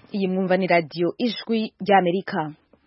Iyi mwumva ni radio Ijwi ry'Amerika.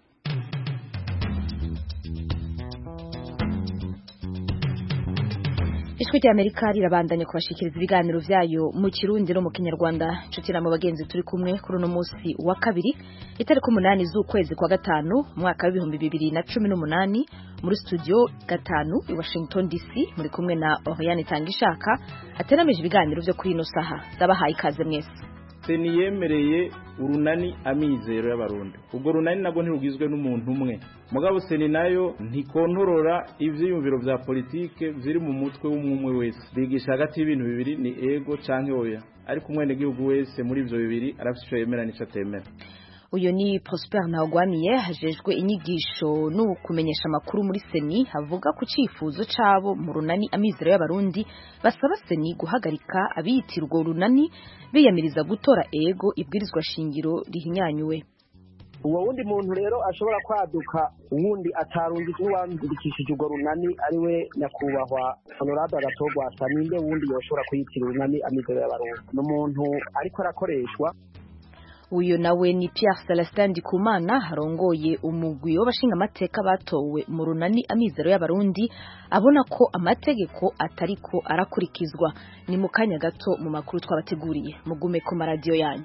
Ijwi ry'Amerika rirabandanya kubashikiriza ibiganiro vyayo mu Kirundi no mu Kinyarwanda. Nshuti namwe bagenzi turi kumwe kuri uno musi wa kabiri itariki 8 z'ukwezi kwa gatanu mwaka wa 2018 muri studio gatanu i Washington DC muri kumwe na Oriane Tangishaka ateramije ibiganiro vyo kuri ino saha. Ndabahaye ikaze mwese. Seni yemereye urunani amizero y'abarundi. Ubwo runani nabwo ntirugizwe n'umuntu umwe. Mugabo seni nayo ntikontorora ivyiyumviro vya politike ziri mu mutwe w'umwe wese. Bigisha hagati y'ibintu bibiri ni ego canke oya. Ariko umwene gihugu wese muri ivyo bibiri arafite ico yemera n'ico atemera. Uyo ni Prosper Ntagwamiye hajejwe inyigisho no kumenyesha makuru muri Seni havuga ku cifuzo cabo mu runani amizero y'abarundi basaba Seni guhagarika abiyitirwa runani biyamiriza gutora ego ibwirizwa shingiro rihinyanyuwe. Uwo wundi muntu rero ashobora kwaduka uwundi atarundi n'uwandikishije urwo runani ariwe nyakubahwa Honorable Gatogwasa ninde wundi yoshobora kuyitira runani amizero y'abarundi n'umuntu ariko arakoreshwa. Uyo nawe ni Pierre Celestin Ndikumana harongoye umugwi w'abashinga amateka batowe mu runani amizero y'abarundi abona ko amategeko atariko arakurikizwa. Ni mu kanya gato mu makuru twabateguriye mugume ku radio yanyu.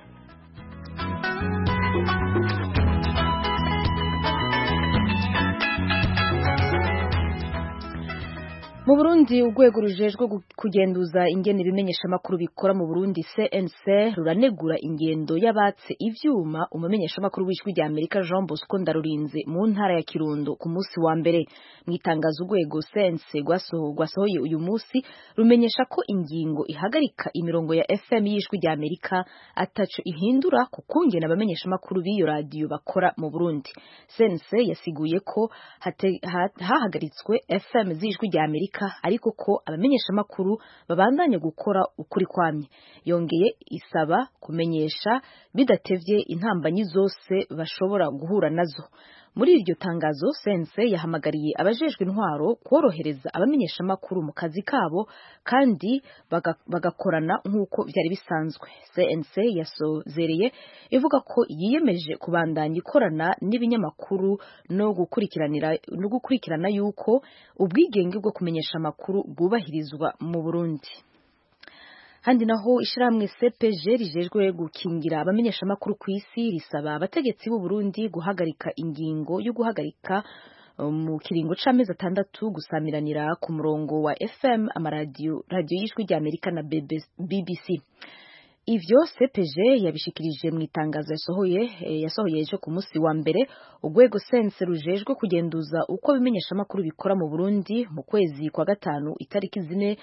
Mu Burundi urwego rujejwe kugenduza ingene ibimenyesha makuru bikora mu Burundi CNC ruranegura ingendo y'abatse ivyuma umumenyesha makuru w'Ijwi ry'Amerika Jean Bosco Ndarurinze mu ntara ya Kirundo ku musi wa mbere. Mwitangaza urwego CNC gwasohoye uyu musi rumenyesha ko ingingo ihagarika imirongo ya FM y'Ijwi ry'Amerika ataco ihindura ku kungena abamenyesha makuru b'iyo radio bakora mu Burundi. CNC yasiguye ko hahagaritswe FM z'Ijwi ry'Amerika ariko ko abamenyesha makuru babandanye gukora ukuri kwamye. Yongeye isaba kumenyesha bidatevye intambanyi zose bashobora guhura nazo. Muri iryo tangazo CNC yahamagariye abajejwe intwaro kworohereza abamenyesha makuru mu kazi kabo kandi bagakorana nk'uko vyari bisanzwe. CNC yasozereye ivuga ko yiyemeje kubandanya ikorana n'ibinyamakuru no gukurikirana yuko ubwigenge bwo kumenyesha makuru bwubahirizwa mu Burundi. Handi naho ishiramwe CPG rijejwe gukingira abamenyesha makuru ku isi risaba abategetsi b'u Burundi guhagarika ingingo yo guhagarika mu kiringo c'amezi 6 gusamiranira ku murongo wa FM radio y'Ijwi ry'Amerika na BBC. Ivyo CPG yabishikirije mu itangazo yasohoye ejo ku musi wa mbere. Urwego CNC rujejwe kugenduza uko bimenyesha makuru bikora mu Burundi mu kwezi kwa gatanu itariki 4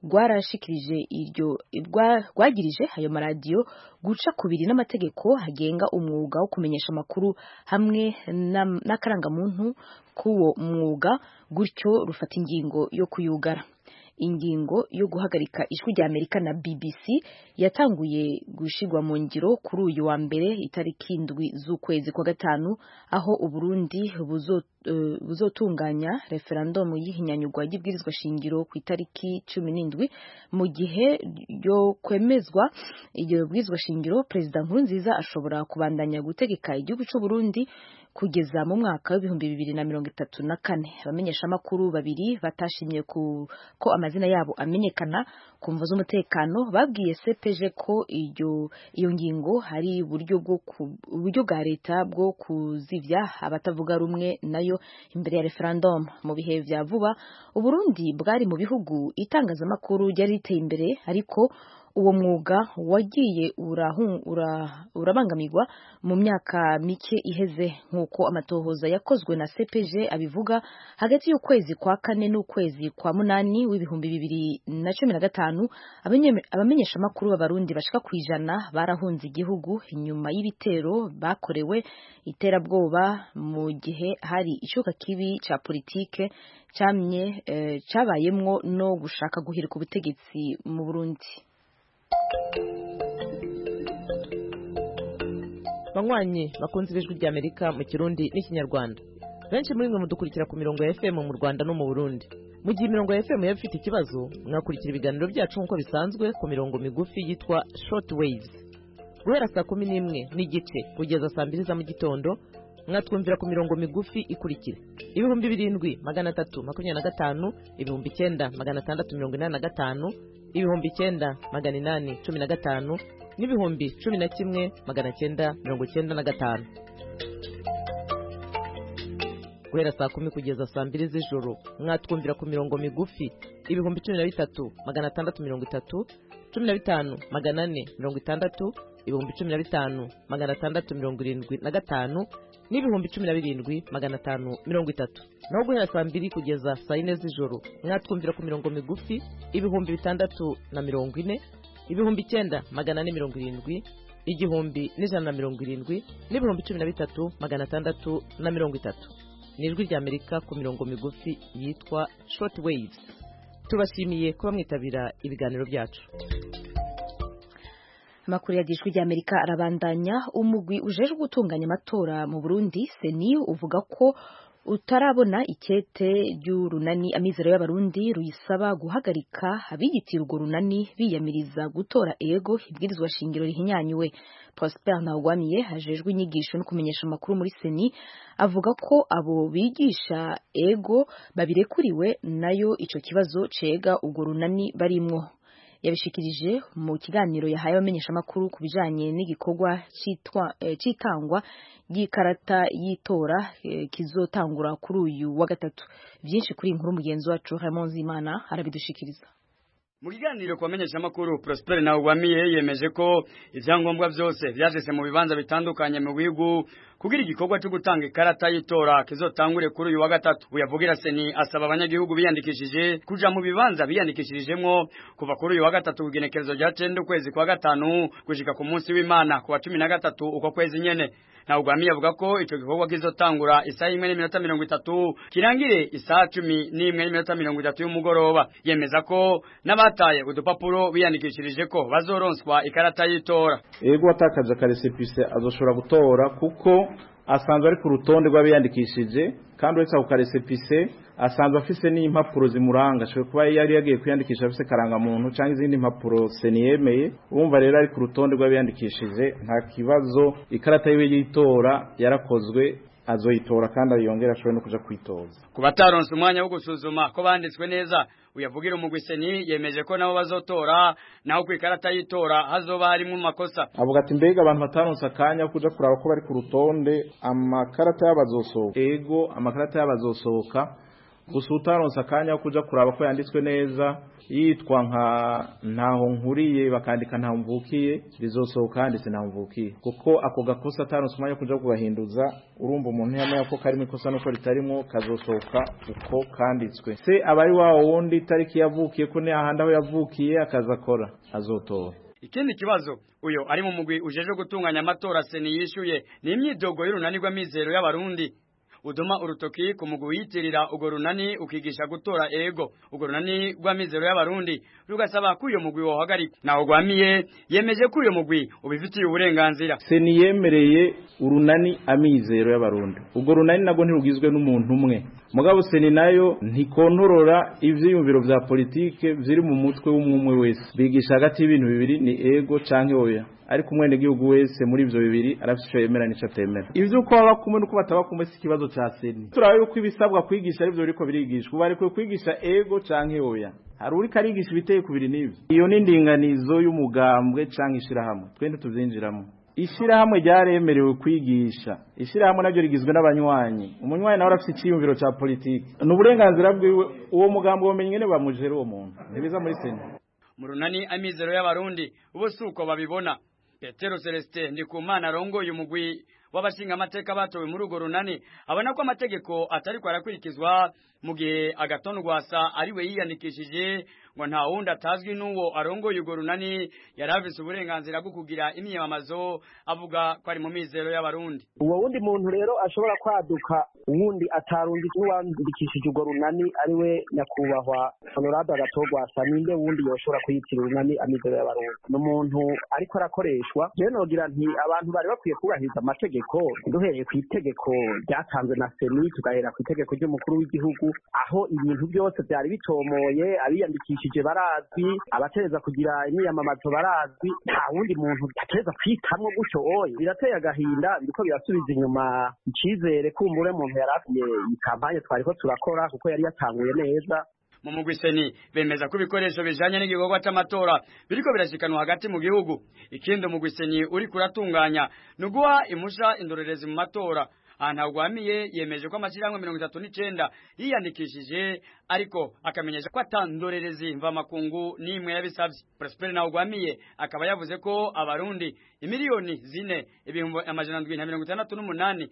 rwagirije ayo maradiyo guca kubiri n'amategeko hagenga umwuga wo kumenyesha makuru hamwe n'akarangamuntu k'uwo mwuga, gutyo rufata ingingo yo kuyugara. Ingingo yo guhagarika Ijwi ry'Amerika na BBC yatanguye gushigwa mu ngiro kuri uyu wa mbere itariki 7 z'ukwezi kwa gatanu aho Uburundi buzotunganya referendum y'ihinyanyurwa y'ibwirizwa shingiro ku itariki 17 mu gihe yo kwemezwa iyo bwirizwa shingiro. President Nkurunziza ashobora kubandanya gutegeka igihugu cy'u Burundi kugeza mu mwaka wa 2034. Abamenyesha makuru babiri batashimye ko amazina yabo amenyekana ku mvo z'umutekano babwiye CPG ko iyo ngingo hari uburyo bwa leta bwo kuzivya abatavuga rumwe nayo imbere ya referendum. Mu bihe vya vuba Uburundi bwari mu bihugu itangazamakuru ryari riteye imbere ariko uwo mwuga wagiye urabangamirwa mu myaka mike iheze nk'uko amatohoza yakozwe na CPG abivuga. Hagati y'ukwezi kwa 4 n'ukwezi kwa 8 w'2015 abamenyesha makuru b'abarundi bashika kwijana barahunze igihugu inyuma y'ibitero bakorewe iterabwoba mu gihe hari icuka kibi ca politike cabayemwo no gushaka guhirika ubutegetsi mu Burundi. Banywanyi bakunze Ijwi ry'Amerika mu Kirundi n'Ikinyarwanda. Benshi muri mwe mudukurikira ku mirongo ya FM mu Rwanda no mu Burundi. Mu gihe imirongo ya FM yafite ikibazo, mwakurikira ibiganiro byacu nk'uko bisanzwe ku mirongo migufi yitwa short waves. guhera saa 11:30 kugeza saa 2 za mu gitondo mwatwumvira ku mirongo migufi ikurikira: 7325, 9685, 9815 n'ibihumbi 11,995. Guhera saa 10 kugeza saa 2 z'ijoro mwatwumvira ku mirongo migufi 13,630, 15,460, 15,675 n'ibihumbi 17,530. naho guhera saa 2 kugeza saa 4 z'ijoro mwatwumvira ku mirongo migufi 640, 9,470, 1,170 n'ibihumbi 13,630. ni ijwi rya Amerika ku mirongo migufi yitwa short waves. Tubashimiye kuba mwitabira ibiganiro byacu. Amakuru y'ijwi rya Amerika arabandanya. Umugwi ujejwe gutunganya amatora mu Burundi Seni uvuga ko utarabona ikete ry'urunani Amizero y'Abarundi ruyisaba guhagarika abiyitira urwo runani biyamiriza gutora ego ibwirizwa shingiro rihinyanywe. Prosper Ntawugwamiye hajejwe inyigisho no kumenyesha amakuru muri Seni avuga ko abo bigisha ego babirekuriwe nayo ico kibazo cega urwo runani barimwo. Yabishikirije mu kiganiro yahaye abamenyesha amakuru ku bijanye n'igikorwa citangwa ry'ikarata y'itora kizotangura kuri uyu wa gatatu. Byinshi kuri inkuru mugenzi wacu Raymond Zimana arabidushikiriza. Mu kiganiro kubamenyesha amakuru, Prosper Ntawugwamiye yemeje ko ivyangombwa byose vyashese mu bibanza bitandukanye mu bihugu kugira igikorwa cyo gutanga ikarata y'itora kizotangure kuri uyu wa gatatu. Uyavugira Seni asaba abanyagihugu biyandikishije kuja mu bibanza biyandikishirijemwo kuva kuri uyu wa gatatu kugenekerezo rya 9 ukwezi kwa gatanu gushika ku munsi w'Imana ku wa 13 uko kwezi nyene. Ntawugwamiye avuga ko ico gikorwa kizotangura isaha 1:30 kirangire isaha 11:30 y'umugoroba. Yemeza ko n'abataye udupapuro biyandikishirije ko bazoronswa ikarata y'itora. Ego atakaje akaresepise azoshobora gutora kuko asanzwe ari ku rutonde rw'abiyandikishije, kandi wese ku karesepise asanzwe afise n'impapuro zimuranga. Ashobora kuba yari yagiye kwiyandikisha afise karanga muntu cyangwa izindi mpapuro Seni yemeye. Urumva rero ari ku rutonde rw'abiyandikishije, nta kibazo. Ikarata yiwe y'itora yarakozwe, azoyitora kandi yongera ashobora no kuja kwitoza. Ku bataronse umwanya wo gusuzuma ko banditswe neza, uyavugira umugwi Seni yemeje ko nabo bazotora, naho ku ikarata y'itora hazoba harimo makosa. Avuga ati mbega abantu bataronse akanya kuja kuraba ko bari ku rutonde, amakarata y'abazosohoka ego amakarata y'abazosohoka gusa utaronse akanya kuja kuraba ko yanditswe neza yitwa ntaho nkuriye bakandika ntaho mvukiye bizosohoka handitse ntaho mvukiye, kuko ako gakosa ataronse umwanya kuja kugahinduza. Urumva umuntu yamenya ko karimo ikosa nuko ritarimo kazosohoka uko kanditswe. Se abari wawo wundi tariki yavukiye ko ne ahandi aho yavukiye akazakora azotora. Ikindi kibazo uyo ari mu mugwi ujeje gutunganya amatora Seni yishuye ni imyidogo y'urunani rw'Amizero y'Abarundi. Uduma urutoki ku mugwi yitirira ugo runani ukigisha gutora ego. Ugo runani rw'Amizero y'Abarundi rugasaba ko uyo mugwi wohagarika. Ntawugwamiye yemeje ko uyo mugwi ubifitiye uburenganzira. Seni yemereye urunani Amizero y'Abarundi. Ugo runani nago ntirugizwe n'umuntu umwe. Mugabo Seni nayo ntikontorora ivyiyumviro vya politike vyiri mu mutwe w'umwe wese. Bigisha hagati y'ibintu bibiri, ni ego canke oya. Ariko umwene gihugu wese muri ivyo bibiri arafisho yemera nico atemera. Ivyo uko baba kumwe nuko bataba kumwe si kibazo ca Seni. Turabe uko ibisabwa kwigisha ari byo biriko birigishwa. Bari kwigisha ego canke oya. Hari uri karigisha ibiteye kubiri n'ivyo. Iyo ni ndinganizo y'umugambwe canke ishirahamwe. Twende tuzinjiramo. Ishirahamwe ryaremerewe kwigisha. Ishirahamwe nabyo rigizwe n'abanywanyi. Umunywanyi nawe arafite ikiyumviro ca politike. N'uburenganzira bwiwe uwo mugambwe womenye ngene bamujere uwo muntu. Nibiza muri Seni. Mu runani Amizero y'Abarundi ubo suko babibona. Petero Celestin Ndikumana arongoye umugwi w'abashinga amateka batowe muri ugo runani abona ko amategeko atari kwarakurikizwa mu gihe Agathon Rwasa ariwe yiyandikishije ngo nta wundi atazwi n'uwo arongoye ugo runani yaravise uburenganzira bwo kugira imyiyamamazo, avuga ko ari mu Mizero y'Abarundi. Uwo wundi muntu rero ashobora kwaduka uwundi atarundi n'uwandikishije ugo runani ariwe nyakubahwa Honorable Agathon Rwasa, ninde wundi yoshobora kwitira urunani Amizero y'Abarundi. N'umuntu ariko arakoreshwa. Rero nogira nti abantu bari bakwiye kubahiriza amategeko, duhereye ku itegeko ryatanzwe na Seni tugahera ku itegeko ry'umukuru w'igihugu, aho ibintu byose byari bitomoye. Abiyandikishije abiyandikishije barazwi, abatereza kugira imyiyamamazo barazwi, nta wundi muntu atereza kwitamwo gutyo oye. Birateye agahinda, biriko birasubiza inyuma icizere kumbure muntu yarafiye iyi kampanye twariko turakora kuko yari yatanguye neza. Mu mugwiseni bemeza ko ibikoresho bijanye n'igikorwa c'amatora biriko birashikanwa hagati mu gihugu. Ikindi umugwiseni uri kuratunganya nuguha imusha indorerezi mu matora. Ntagwamiye yemeje ko amashirahamwe 39 yiyandikishije ariko akamenyesha ko atandorerezi mva makungu nimwe yabisavye. Prosper Ntagwamiye akaba yavuze ko abarundi imiliyoni 4,768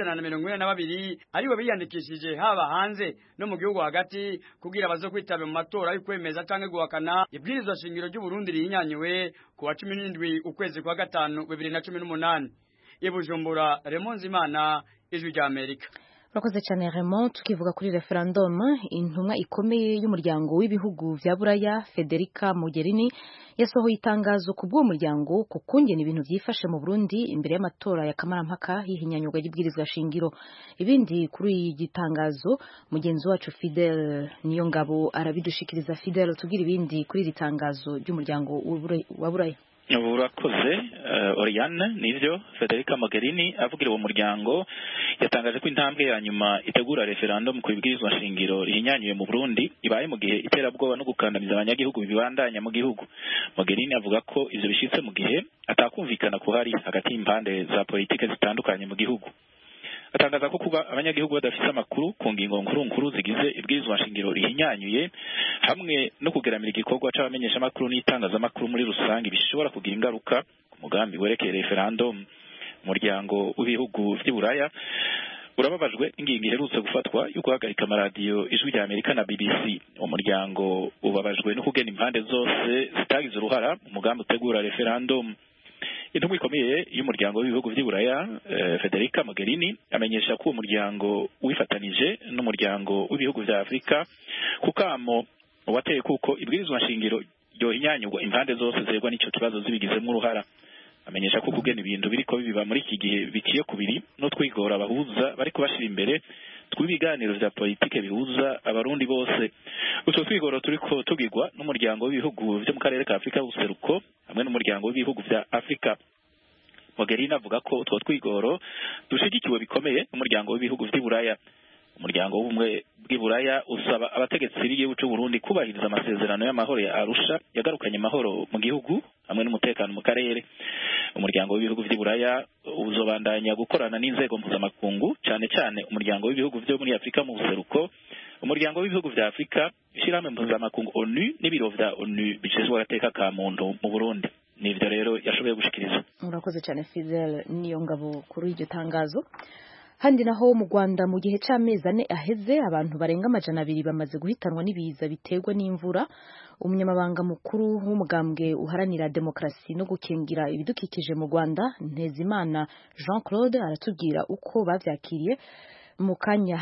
n'ijana aribo biyandikishije haba hanze no mu gihugu hagati kugira bazo kwitaba mu matora yo kwemeza canke guhakana ibwirizwa shingiro ry'u Burundi rihinyanywe ku wa 17 ukwezi kwa gatanu 2018. Ibujumbura, Raymond Zimana, Ijwi rya Amerika. Urakoze cyane Raymond. Tukivuga kuri referendum, intumwa ikomeye y'umuryango w'ibihugu vya Buraya Federica Mogherini yasohoye itangazo ku bw'uwo muryango ku kungena ibintu vyifashe mu Burundi imbere y'amatora ya kamarampaka y'ihinyanyurwa ry'ibwirizwa shingiro. Ibindi kuri iyi gitangazo mugenzi wacu Fidel Niyongabo arabidushikiriza. Fidel, tugira ibindi kuri iri tangazo ry'umuryango wa Buraya. Urakoze Oriane. Nivyo Federica Mogherini avugira uwo muryango yatangaje ko intambwe ya nyuma itegura referendum ku ibwirizwa shingiro rihinyanyuye mu Burundi ibaye mu gihe iterabwoba no gukandamiza abanyagihugu bibandanya mu gihugu. Mogherini avuga ko ivyo bishitse mu gihe atakumvikana kuhari hagati y'impande za politike zitandukanye mu gihugu. Atangaza ko kuba abanyagihugu badafite amakuru ku ngingo nkuru zigize ibwirizwa shingiro rihinyanyuye hamwe no kugeramira igikorwa c'abamenyesha amakuru n'itangazamakuru muri rusange bishobora kugira ingaruka ku mugambi werekeye referendum. Umuryango w'ibihugu vy'Iburaya urababajwe ingingo iherutse gufatwa yo guhagarika amaradiyo Ijwi rya Amerika na BBC. Umuryango ubabajwe no kugena impande zose zitagize uruhara mu mugambi utegura referendum. Intumwa ikomeye y'umuryango w'ibihugu vy'Iburaya Federica Mogherini amenyesha ko umuryango wifatanije n'umuryango w'ibihugu vya Afrika kukamo wateye kuko ibwirizwa shingiro ryohinyanyurwa impande zose zerwa n'ico kibazo zibigizemo uruhara. Amenyesha ko kugena ibintu biriko biba muri iki gihe biciye kubiri no twigora abahuza bariko bashira imbere twibiganiro vya politike bihuza abarundi bose. Utwo twigoro turiko tugirwa n'umuryango w'ibihugu vyo mu karere ka Afrika y'ubuseruko hamwe n'umuryango w'ibihugu vya Afrika. Mogherini avuga ko utwo twigoro dushigikiwe bikomeye n'umuryango w'ibihugu vy'Iburaya. Umuryango w'ubumwe bw'Iburaya usaba abategetsi b'igihugu cy'u Burundi kubahiriza amasezerano y'amahoro ya Arusha yagarukanye amahoro mu gihugu hamwe n'umutekano mu karere. Umuryango w'ibihugu vy'Iburaya uzobandanya gukorana n'inzego mpuzamakungu cyane cyane umuryango w'ibihugu vyo muri Afrika mu buseruko, umuryango w'ibihugu vya Afrika, ishyirahamwe mpuzamakungu ONU n'ibiro vya ONU bicezwe agateka ka muntu mu Burundi. Nivyo rero yashoboye gushikiriza. Urakoze cyane Fidel Niyongabo kuri iryo tangazo. Handi naho mu Rwanda mu gihe c'amezi 4 aheze abantu barenga 200 bamaze guhitanwa n'ibiza biterwa n'imvura. Umunyamabanga mukuru w'umugambwe uharanira demokrasi no gukingira ibidukikije mu Rwanda Ntezimana Jean Claude aratubwira uko bavyakiriye mu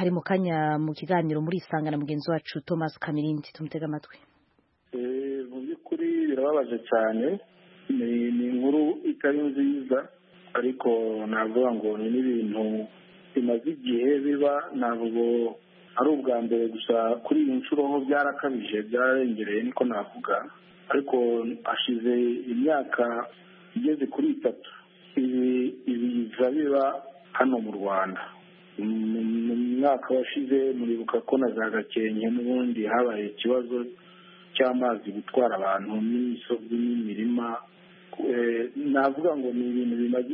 kanya mu kiganiro muri Isanga na mugenzi wacu Thomas Kamirindi. Tumutega amatwi. Mu by'ukuri birababaje cyane, ni inkuru itari nziza ariko navuga ngo ni n'ibintu bimaze igihe biba, ntabwo ari ubwa mbere gusa kuri iyi nshuro ho byarakabije byararengereye niko navuga, ariko hashize imyaka igeze kuri 3 ibiza biba hano mu Rwanda. Mu mwaka washize muribuka ko na za Gakenke n'ubundi habaye ikibazo cy'amazi gutwara abantu n'imisozi n'imirima. Navuga ngo ni ibintu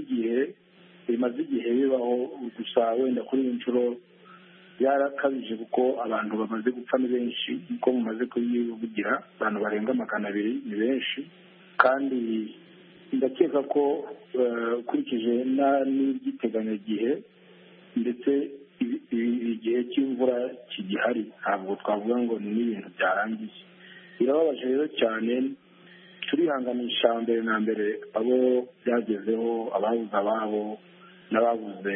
bimaze igihe bibaho, gusa wenda kuri iyi nshuro byarakabije kuko abantu bamaze gupfa ni benshi, nko mumaze kuyivugira abantu barenga 200 ni benshi, kandi ndakeka ko ukurikije n'ibyiteganyagihe ndetse igihe cy'imvura kigihari ntabwo twavuga ngo ni ibintu byarangiye. Birababaje rero cyane, turihanganisha mbere na mbere abo byagezeho, ababuze ababo n'ababuze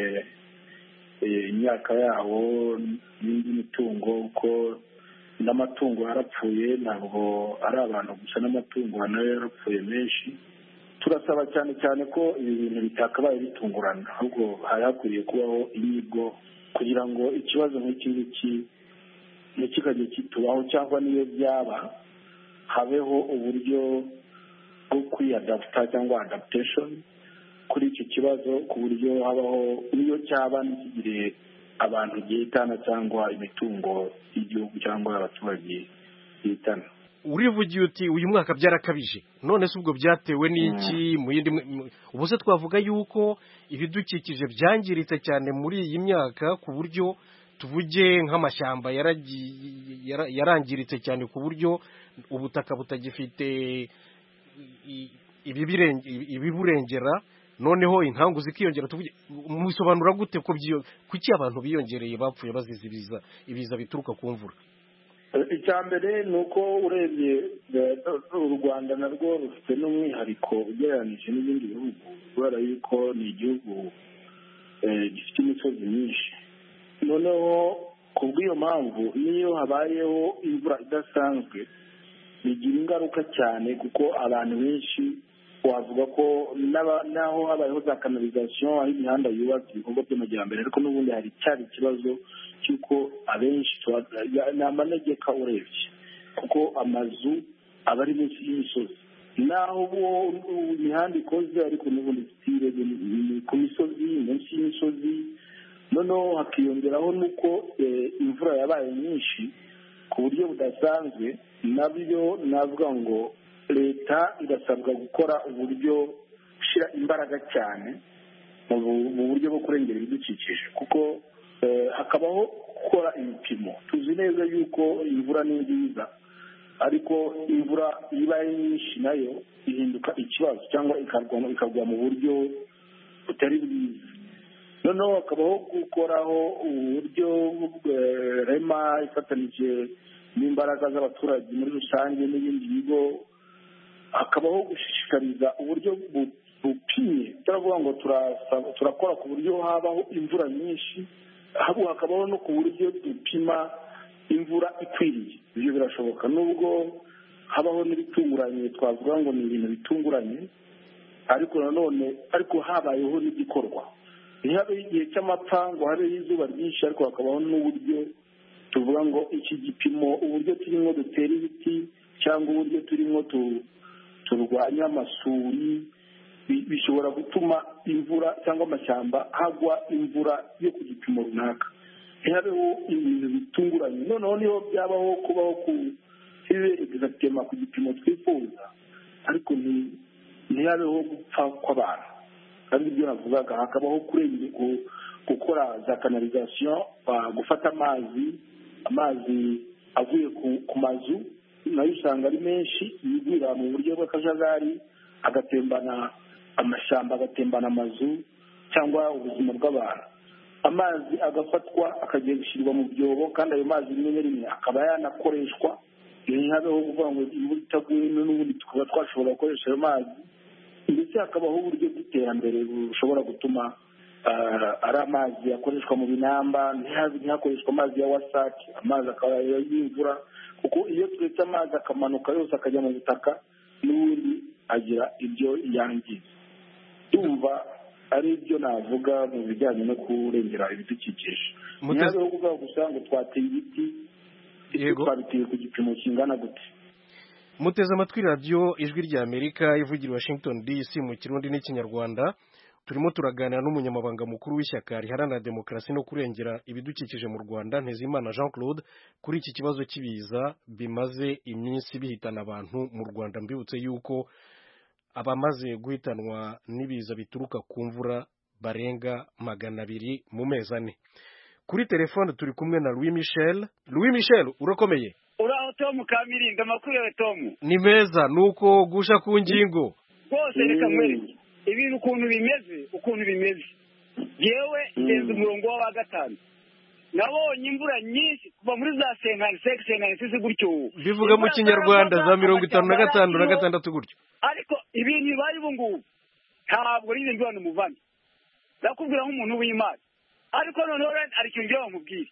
imyaka yabo n'indi mitungo, kuko n'amatungo yarapfuye, ntabwo ari abantu gusa, n'amatungo nayo yarapfuye menshi. Turasaba cyane cyane ko ibi bintu bitakabaye bitungurana, ahubwo hari hakwiriye kubaho inyigo kugira ngo ikibazo nk'iki ntikikajye kitubaho, cyangwa niyo byaba habeho uburyo bwo kwiyadaputa cyangwa adaptation kuri icyo kibazo, ku buryo habaho niyo cyaba ntikigire abantu gihitana cyangwa imitungo y'igihugu cyangwa abaturage gihitana. Urivugiye uti uyu mwaka byarakabije, none se ubwo byatewe n'iki? Mu yindi ubu se twavuga yuko ibidukikije byangiritse cyane muri iyi myaka ku buryo tuvuge nk'amashyamba yarangiritse cyane ku buryo ubutaka butagifite ibiburengera, noneho inkangu zikiyongera. Tuvuge mubisobanura gute ko kuki abantu biyongereye bapfuye bazize ibiza bituruka ku mvura? Icya mbere ni uko urebye u Rwanda narwo rufite n'umwihariko ugereranyije n'ibindi bihugu, kubera yuko ni igihugu gifite imisozi myinshi. Noneho ku bw'iyo mpamvu n'iyo habayeho imvura idasanzwe bigira ingaruka cyane, kuko abantu benshi wavuga ko naho habayeho za kanalizasiyo, aho imihanda yubatse ibikorwa by'amajyambere, ariko n'ubundi hari cyari ikibazo cy'uko abenshi ni amanegeka urebye, kuko amazu aba ari munsi y'imisozi. Naho imihanda ikoze ariko n'ubundi sitire ku misozi, munsi y'imisozi. Noneho hakiyongeraho n'uko imvura yabaye nyinshi ku buryo budasanzwe. Nabyo navuga ngo leta irasabwa gukora uburyo gushyira imbaraga cyane mu buryo bwo kurengera ibidukikije, kuko hakabaho gukora ibipimo. Tuzi neza yuko imvura ni nziza, ariko imvura iyo ibaye nyinshi nayo ihinduka ikibazo cyangwa ikagwa mu buryo butari bwiza. Noneho hakabaho gukoraho uburyo rema ifatanije n'imbaraga z'abaturage muri rusange n'ibindi bigo, hakabaho gushishikariza uburyo bupimye, turavuga ngo turakora ku buryo habaho imvura nyinshi, hakabaho no ku buryo dupima imvura ikwiriye. Ibyo birashoboka, nubwo habaho n'ibitunguranye, twavuga ngo ni ibintu bitunguranye, ariko nanone habayeho n'igikorwa. Ntihabeho igihe cy'amapfa ngo habeho izuba ryinshi, ariko hakabaho n'uburyo tuvuga ngo iki gipimo, uburyo turimo dutera ibiti cyangwa uburyo turimo turwanya amasuri, bishobora gutuma imvura cyangwa amashyamba hagwa imvura yo ku gipimo runaka. Ntihabeho ibintu bitunguranye. Noneho niho byabaho kubaho hibe egizagitema ku gipimo twifuza, ariko ntihabeho gupfa kw'abantu. Kandi ibyo navugaga, hakabaho gukora za kanalizasiyo, gufata amazi avuye ku mazu, nayo usanga ari menshi, yigwira mu buryo bw'akajagari, agatembana amashyamba, agatembana amazu cyangwa ubuzima bw'abantu. Amazi agafatwa akagiye gushyirwa mu byobo, kandi ayo mazi rimwe na rimwe akaba yanakoreshwa. Ntihabeho kuvuga ngo imvura itaguye n'ubundi tukaba twashobora gukoresha ayo mazi. Ndetse hakabaho uburyo bw'iterambere bushobora gutuma ari amazi akoreshwa mu binamba, ntihakoreshwa amazi ya wasake, amazi akaba y'imvura, kuko iyo turetse amazi akamanuka yose akajya mu butaka, n'ubundi agira ibyo yangiza. Ndumva ari ibyo navuga mu bijyanye no kurengera ibidukikije. Ntihabeho kuvuga gusa ngo twateye ibiti, twabiteye ku gipimo kingana gute. Muteze amatwi radiyo Ijwi ry'Amerika ivugira Washington DC mu Kirundi n'Ikinyarwanda. Turimo turaganira n'umunyamabanga mukuru w'ishyaka riharanira demokarasi no kurengera ibidukikije mu Rwanda, Ntezimana Jean Claude, kuri iki kibazo cy'ibiza bimaze iminsi bihitana abantu mu Rwanda. Mbibutse yuko abamaze guhitanwa n'ibiza bituruka ku mvura barenga 200 mu mezi ane. Kuri telefone turi kumwe na Louis Michel. Louis Michel, urakomeye? Uraho Tom Kamiringa, amakuru yawe Tom? Ni meza, nuko gusha ku ngingo. Bose reka mwereke ibintu ukuntu bimeze. Yewe ngenze umurongo wa gatanu. Nabonye imvura nyinshi kuva muri za 56 gutyo. Bivuga mu Kinyarwanda za 55 na 6 gutyo. Ariko ibintu bibaye ubu ngubu ntabwo rinde ndwana umuvana. Ndakubwira nk'umuntu w'Imana. Ariko noneho ari cyo ngiye bamubwira.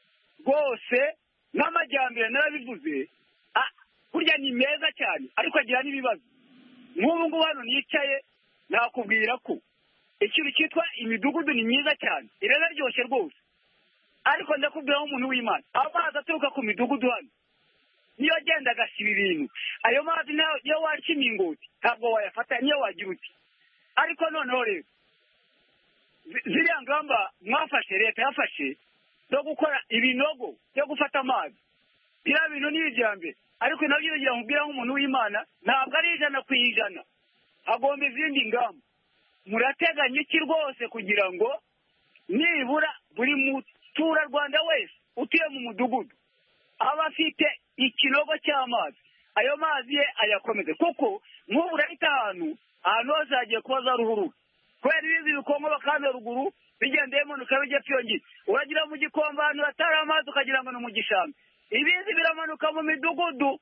Bose n'amajyambere narabivuze, burya ni meza cyane, ariko agira n'ibibazo. Nk'ubu ngubu hano nicaye nakubwira ko ikintu cyitwa imidugudu ni myiza cyane, iraryoshye rwose. Ariko ndakubwira nk'umuntu w'Imana, amazi aturuka ku midugudu hano niyo agenda agasiba ibintu ayo mazi niyo waca imingoti ntabwo wayafata niyo wagira uti ariko noneho rero ziriya ngamba mwafashe leta yafashe zo gukora ibinogo byo gufata amazi biriya bintu ni ijyambere ariko nabyo bigira nkubwira nk'umuntu w'Imana ntabwo ari 100%, hagomba izindi ngamba. Murateganya iki rwose kugira ngo nibura buri muturarwanda wese utuye mu mudugudu aba afite ikinogo cy'amazi, ayo mazi ye ayakomeze, kuko nk'ubu urahita ahantu hose hagiye kuba za ruhurura kubera ibizi bikongo bakaza ruguru bigendeye manuka bijya pyongi, uragira mu gikomba ahantu hatari amazi ukagira ngo ni mu gishanga, ibizi biramanuka mu midugudu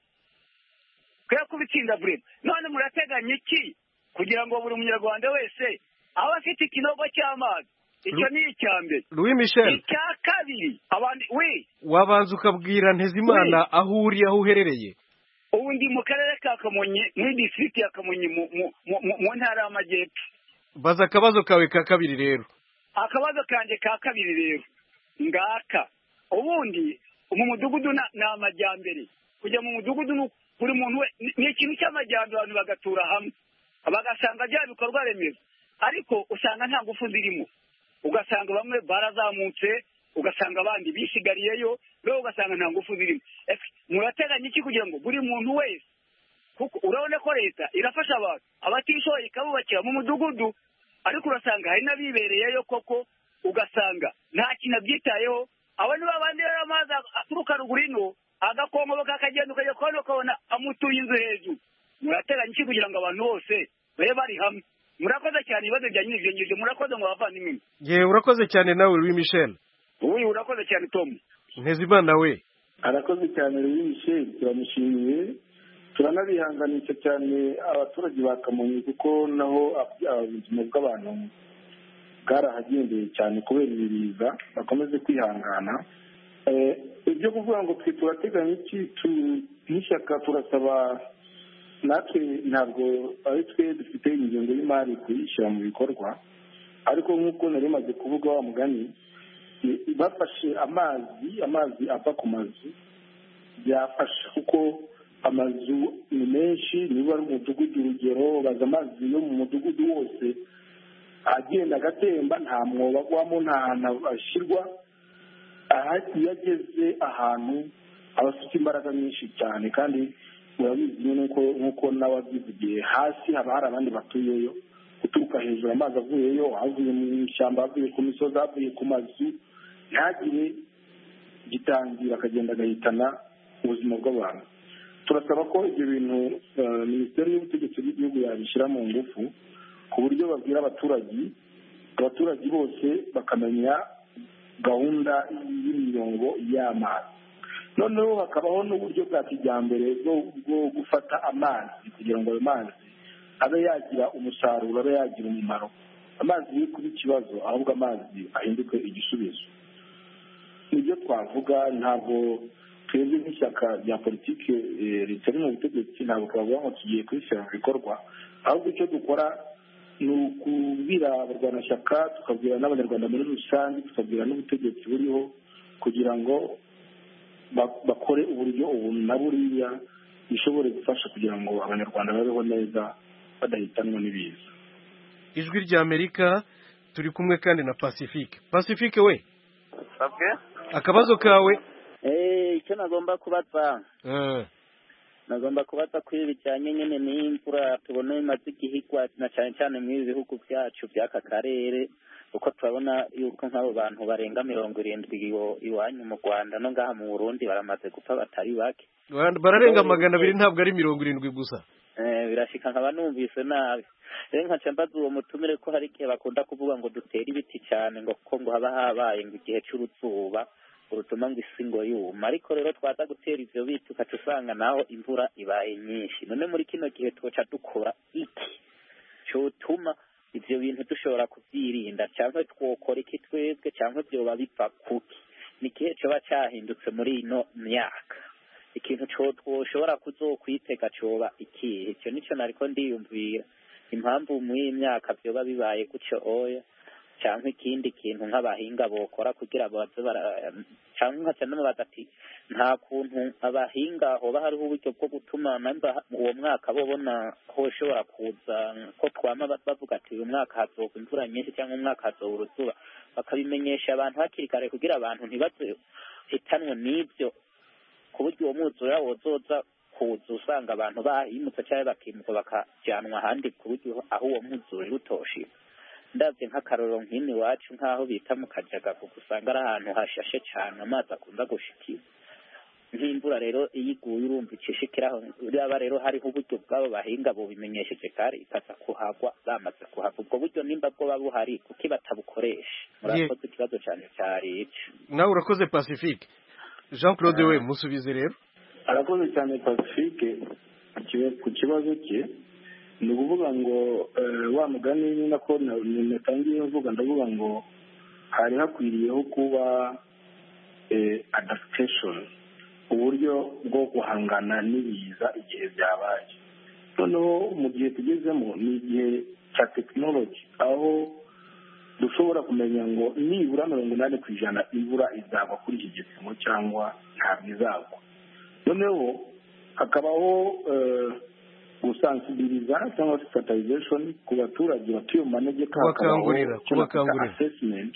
kwe kubitsinda vrema. None murateganya iki kugira ngo buri munyarwanda wese aba afite ikinogo cy'amazi? Icyo ni icyambere. Louis Michel, icya kabiri abandi wabanza ukabwira Ntezimana aho uri, aho uherereye? Ubu ndi mu karere ka Kamonyi muri district ya Kamonyi mu ntara y'Amajyepfo. Baza akabazo kawe ka kabiri rero. Akabazo kanjye ka kabiri rero ngaka, ubundi mu mudugudu na amajyambere, kujya mu mudugudu buri muntu ni ikintu cy'amajyambere, abantu bagatura hamwe bagasanga bya bikorwa remezo, ariko usanga nta ngufu zirimo, ugasanga bamwe barazamutse, ugasanga abandi bishigariyeyo, rero ugasanga nta ngufu zirimo. Murateganya iki kugira ngo buri muntu wese, kuko urabona ko leta irafasha abantu abatishoboye ikabubakira mu mudugudu, ariko urasanga hari n'abibereyeyo koko ugasanga nta kintu abyitayeho. Abo ni babandi rero amazi aturuka ruguru ino agakongo kakagenda ukajya kubona ukabona amutuye inzu hejuru. Murateganya iki kugira ngo abantu bose babe bari hamwe? Murakoze cyane, ibibazo byanyu n'ibyo ngibyo. Murakoze ngo bavandimwe. Ye, urakoze cyane nawe Louis Michel. Uyu urakoze cyane Tom. Ntezimana we. Arakoze cyane Louis Michel, turamushimiye. Turanabihanganisha cyane abaturage ba Kamonyi kuko naho ubuzima bw'abantu bwarahagendeye cyane kubera ibiza, bakomeze kwihangana. Ibyo kuvuga ngo twe turateganya iki n'ishyaka, turasaba natwe, ntabwo ari twe dufite ingengo y'imari kuyishyira mu bikorwa, ariko nk'uko nari maze kuvuga wa mugani, bafashe amazi ava ku mazu byafasha, kuko amazu ni menshi, niba ari umudugudu urugero baza amazi yo mu mudugudu wose agenda agatemba, nta mwobo agwamo, nta hantu ashyirwa. Iyo ageze ahantu aba afite imbaraga nyinshi cyane, kandi urabizi nk'uko nawe wabyivugiye, hasi haba hari abandi batuyeyo, guturuka hejuru amazi avuyeyo, avuye mu ishyamba, avuye ku misozi, avuye ku mazu, ntagire gitangira akagenda agahitana ubuzima bw'abantu. Turasaba ko ibyo bintu Minisiteri y'Ubutegetsi bw'Igihugu yabishyira mu ngufu, ku buryo babwira abaturage bose bakamenya gahunda y'imirongo y'amazi. Noneho hakabaho n'uburyo bwa kijyambere bwo gufata amazi kugira ngo ayo mazi abe yagira umusaruro, abe yagira umumaro. Amazi ni kuba ikibazo, ahubwo amazi ahinduke igisubizo. Nibyo twavuga, ntabwo twebwe nk'ishyaka rya politiki ritari mu butegetsi ntabwo twavuga ngo tugiye kubishyira mu bikorwa, ahubwo icyo dukora ni ukubwira abarwanashyaka, tukabwira n'abanyarwanda muri rusange, tukabwira n'ubutegetsi buriho, kugira ngo bakore uburyo ubu na buriya bishobore gufasha kugira ngo abanyarwanda babeho neza badahitanwa n'ibiza. Ijwi ry'Amerika, turi kumwe kandi na Pacifique. Pacifique we, akabazo kawe? Icyo nagomba kubaza, nagomba kubaza kuri bijyanye nyine n'imvura tubona imaze igihigwa na cyane cyane muri ibi bihugu byacu by'aka karere, uko turabona yuko nk'abo bantu barenga 70 iwanyu mu Rwanda no ngaha mu Burundi baramaze gupfa batari bake. Bararenga 200, ntabwo ari 70 gusa. Birashika nkaba numvise nabi. Rero nkaca mbaza uwo mutumire ko hari igihe bakunda kuvuga ngo dutere ibiti cyane ngo kuko ngo haba habaye ngo igihe cy'uruzuba urutuma ngo isi ngo yuma, ariko rero twaza gutera ivyo biti ukaca usanga naho imvura ibaye nyinshi. None muri kino gihe twoca dukora iki cyotuma ivyo bintu dushobora kubyirinda, cyangwa twokora iki twebwe, cyangwa byoba bipfa kuki? Ni igihe coba cyahindutse muri ino myaka, ikintu twoshobora kuzokwitega coba ikihe? Icyo nico nariko ndiyumvira impamvu muri iyi myaka byoba bibaye gutyo oya. cyangwa ikindi kintu nk'abahinga bokora kugira baze cyangwa nkaca n'amubaza ati nta kuntu abahinga hoba hariho uburyo bwo gutuma namba uwo mwaka babona ko ushobora kuza ko twama bavuga ati uyu mwaka hazoba imvura nyinshi cyangwa umwaka hazoba uruzuba bakabimenyesha abantu hakiri kare kugira abantu ntibaze hitanwe n'ibyo ku buryo uwo mwuzura wozoza kuza usanga abantu bahimutse cyangwa bakimuka bakajyanwa ahandi ku buryo aho uwo mwuzura utoshe ndabye nk'akaroro nk'ini iwacu nk'aho bita mu Kajaga kuko usanga ari ahantu hashashe cyane amazi akunda gushikira nk'imvura rero iyo iguye urumva icishikiraho yaba rero hariho uburyo bw'abo bahinga bubimenyesheje kare ikaza kuhagwa bamaze kuhagwa ubwo buryo nimba bwo babuhari kuko batabukoresha murakoze ikibazo cyane cyari ico nawe urakoze Pacifique Jean Claude we musubize rero arakoze cyane Pacifique ku kibazo cye ni ukuvuga ngo wa mugani ni nako natangiye mvuga ndavuga ngo hari hakwiriyeho kuba adaptation uburyo bwo guhangana n'ibiza igihe byabaye noneho mu gihe tugezemo ni igihe cya tekinoloji aho dushobora kumenya ngo nibura 80% imvura izagwa kuri iki gipimo cyangwa ntabwo izagwa noneho hakabaho gusansibiliza cyangwa sensitization ku baturage batuye mu manegeka kubakangurira assessment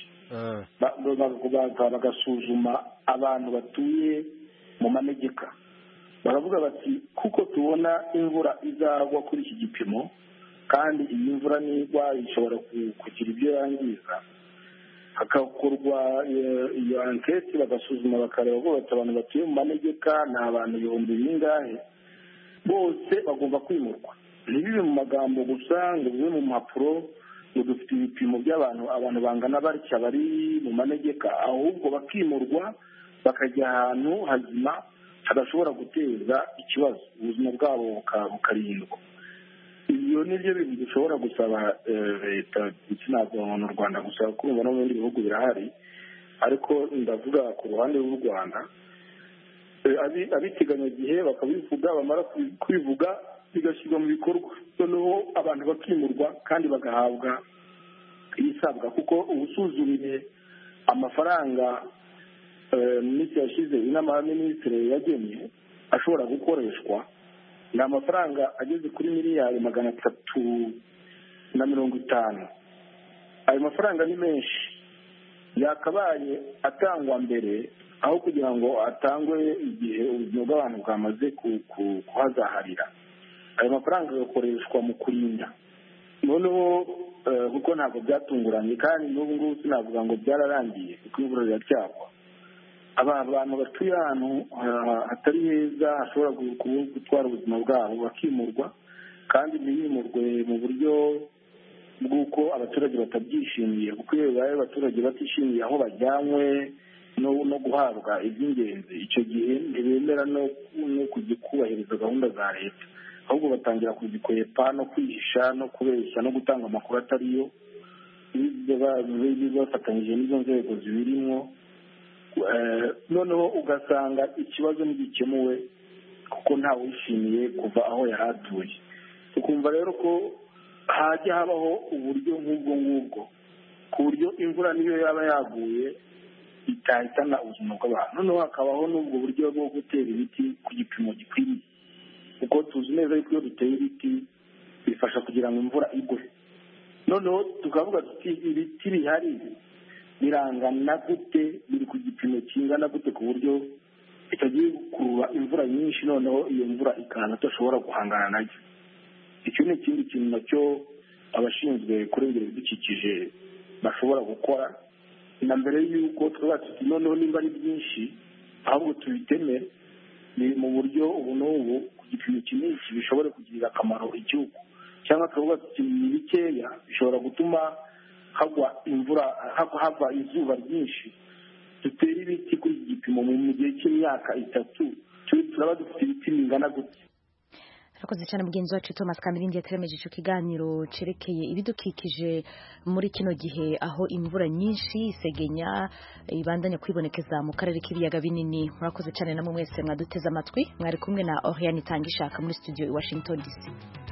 bagasuzuma abantu batuye mu manegeka baravuga bati kuko tubona imvura izagwa kuri iki gipimo kandi iyi mvura nigwa ishobora kugira ibyo yangiza hagakorwa iyo anketi bagasuzuma bakareba ko abantu batuye mu manegeka ni abantu ibihumbi bingahe bose bagomba kwimurwa ntibibe mu magambo gusa ngo bibe mu mpapuro ngo dufite ibipimo by'abantu bangana batya bari mu manegeka ahubwo bakimurwa bakajya ahantu hazima hadashobora guteza ikibazo ubuzima bwabo bukarindwa ibyo ni byo bintu dushobora gusaba leta ndetse ntabwo mu Rwanda gusa kumva no mu bindi bihugu birahari ariko ndavuga ku ruhande rw'u Rwanda abiteganyagihe bakabivuga bamara kubivuga bigashyirwa mu bikorwa noneho abantu bakimurwa kandi bagahabwa ibisabwa kuko ubusuzumire amafaranga minisitiri yashyize inama y'abaminisitiri yagennye ashobora gukoreshwa ni amafaranga ageze kuri miliyari 350 ayo mafaranga ni menshi yakabaye atangwa mbere aho kugira ngo atangwe igihe ubuzima bw'abantu bwamaze kuhazaharira ayo mafaranga agakoreshwa mu kurinda noneho kuko ntabwo byatunguranye kandi n'ubu ngubu sinavuga ngo byararangiye kuko imvura iracyagwa abantu batuye ahantu hatari heza hashobora gutwara ubuzima bwabo bakimurwa kandi ntibimurwe mu buryo bw'uko abaturage batabyishimiye kuko iyo bibaye abaturage batishimiye aho bajyanywe no guhabwa iby'ingenzi icyo gihe ntibemera no kujya kubahiriza gahunda za leta ahubwo batangira kuzikwepa no kwihisha no kubeshya no gutanga amakuru atariyo bafatanyije n'izo nzego zibirimo noneho ugasanga ikibazo ntigikemuwe kuko ntawe wishimiye kuva aho yari atuye tukumva rero ko hajya habaho uburyo nk'ubwo ngubwo ku buryo imvura niyo yaba yaguye itahitana ubuzima bw'abantu noneho hakabaho n'ubwo buryo bwo gutera ibiti ku gipimo gikwiriye kuko tuzi neza yuko iyo duteye ibiti bifasha kugira ngo imvura igwe noneho tukavuga tuti ibiti bihari birangana gute biri ku gipimo kingana gute ku buryo bitagiye gukurura imvura nyinshi noneho iyo mvura ikana tudashobora guhangana nayo icyo ni ikindi kintu nacyo abashinzwe kurengera ibidukikije bashobora gukora na mbere y'uko twaba tuti noneho nimba ari byinshi ahubwo tubiteme ni mu buryo ubu n'ubu ku gipimo kinini bishobora kugirira akamaro igihugu cyangwa tukavuga tuti ni bikeya bishobora gutuma hagwa imvura hava izuba ryinshi dutera ibiti kuri iki gipimo mu gihe cy'imyaka 3 turaba dufite ibiti bingana gute. Rakoze cyane mugenzi wacu Thomas Kamirindi yateremeje ico kiganiro cerekeye ibidukikije muri kino gihe aho imvura nyinshi isegenya ibandanya kwibonekeza mu karere k'ibiyaga binini. Murakoze cyane namwe mwese mwaduteze amatwi mwari kumwe na Oriane Tangishaka muri studio i Washington DC.